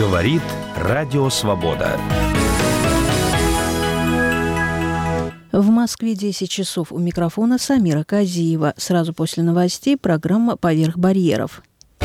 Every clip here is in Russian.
Говорит Радио Свобода. В Москве 10 часов. У микрофона Самира Казиева. Сразу после новостей программа «Поверх барьеров».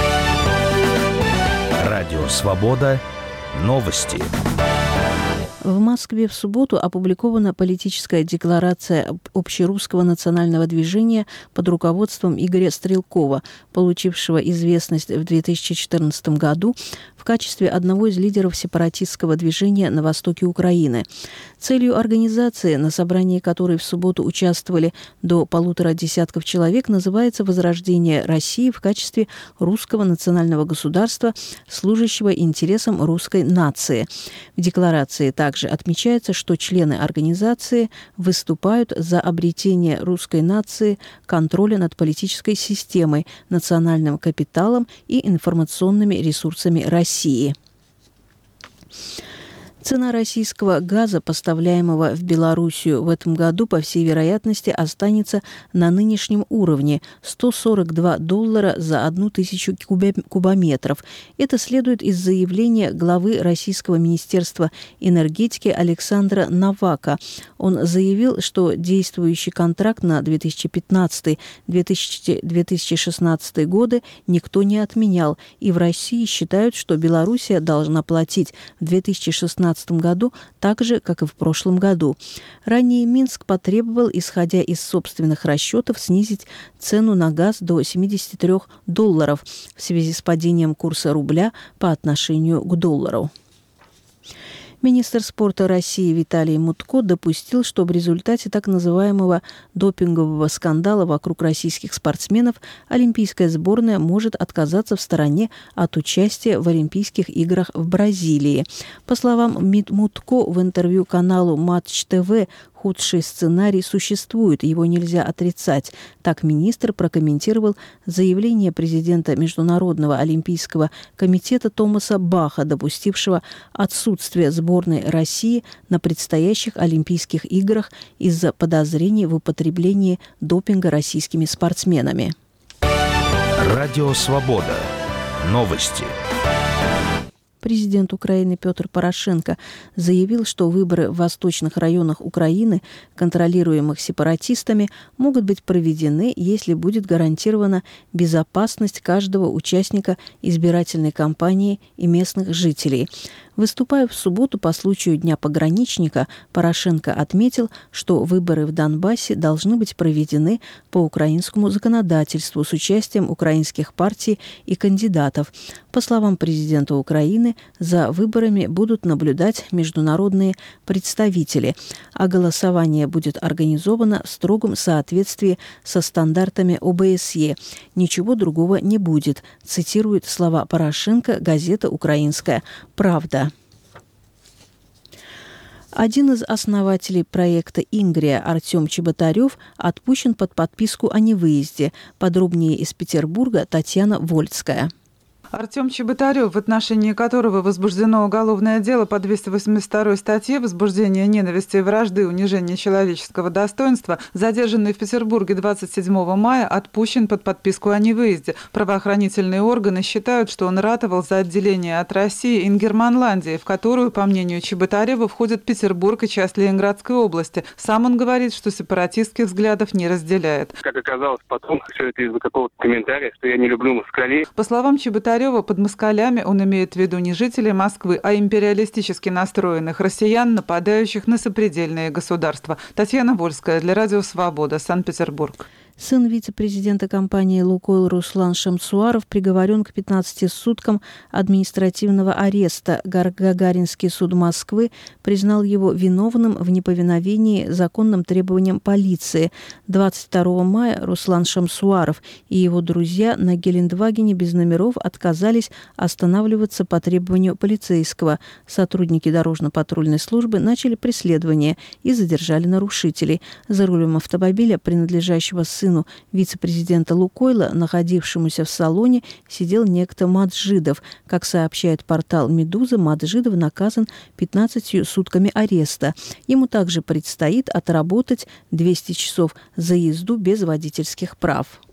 Радио Свобода. Новости. В Москве в субботу опубликована политическая декларация общерусского национального движения под руководством Игоря Стрелкова, получившего известность в 2014 году в качестве одного из лидеров сепаратистского движения на востоке Украины. Целью организации, на собрании которой в субботу участвовали до 150 человек, называется «Возрождение России в качестве русского национального государства, служащего интересам русской нации». В декларации также отмечается, что члены организации выступают за обретение русской нации контроля над политической системой, национальным капиталом и информационными ресурсами России. Цена российского газа, поставляемого в Белоруссию в этом году, по всей вероятности, останется на нынешнем уровне – $142 за 1000 кубометров. Это следует из заявления главы Российского министерства энергетики Александра Новака. Он заявил, что действующий контракт на 2015-2016 годы никто не отменял, и в России считают, что Белоруссия должна платить в 2016 году так же, как и в прошлом году. Ранее Минск потребовал, исходя из собственных расчетов, снизить цену на газ до $73 в связи с падением курса рубля по отношению к доллару. Министр спорта России Виталий Мутко допустил, что в результате так называемого допингового скандала вокруг российских спортсменов олимпийская сборная может отказаться в стороне от участия в Олимпийских играх в Бразилии. По словам Мутко в интервью каналу Матч ТВ, худший сценарий существует, его нельзя отрицать. Так министр прокомментировал заявление президента Международного олимпийского комитета Томаса Баха, допустившего отсутствие сборной России на предстоящих Олимпийских играх из-за подозрений в употреблении допинга российскими спортсменами. Радио Свобода. Новости. Президент Украины Петр Порошенко заявил, что выборы в восточных районах Украины, контролируемых сепаратистами, могут быть проведены, если будет гарантирована безопасность каждого участника избирательной кампании и местных жителей. Выступая в субботу по случаю Дня пограничника, Порошенко отметил, что выборы в Донбассе должны быть проведены по украинскому законодательству с участием украинских партий и кандидатов. По словам президента Украины, за выборами будут наблюдать международные представители, а голосование будет организовано в строгом соответствии со стандартами ОБСЕ. Ничего другого не будет, цитирует слова Порошенко газета «Украинская правда». Один из основателей проекта «Ингрия» Артем Чеботарев отпущен под подписку о невыезде. Подробнее из Петербурга Татьяна Вольцкая. Артем Чеботарев, в отношении которого возбуждено уголовное дело по 282 статье «Возбуждение ненависти и вражды, унижение человеческого достоинства», задержанный в Петербурге 27 мая, отпущен под подписку о невыезде. Правоохранительные органы считают, что он ратовал за отделение от России Ингерманландии, в которую, по мнению Чеботарева, входят Петербург и часть Ленинградской области. Сам он говорит, что сепаратистских взглядов не разделяет. Как оказалось потом, все это из-за какого-то комментария, что я не люблю москалей. По словам Чеботарева, под москалями он имеет в виду не жителей Москвы, а империалистически настроенных россиян, нападающих на сопредельные государства. Татьяна Вольская для Радио Свобода, Санкт-Петербург. Сын вице-президента компании «Лукойл» Руслан Шамсуаров приговорен к 15 суткам административного ареста. Гагаринский суд Москвы признал его виновным в неповиновении законным требованиям полиции. 22 мая Руслан Шамсуаров и его друзья на Гелендвагене без номеров отказались останавливаться по требованию полицейского. Сотрудники дорожно-патрульной службы начали преследование и задержали нарушителей. За рулем автомобиля, принадлежащего сыну вице-президента «Лукойла», находившемуся в салоне, сидел некто Маджидов. Как сообщает портал «Медуза», Маджидов наказан 15 сутками ареста. Ему также предстоит отработать 200 часов за езду без водительских прав.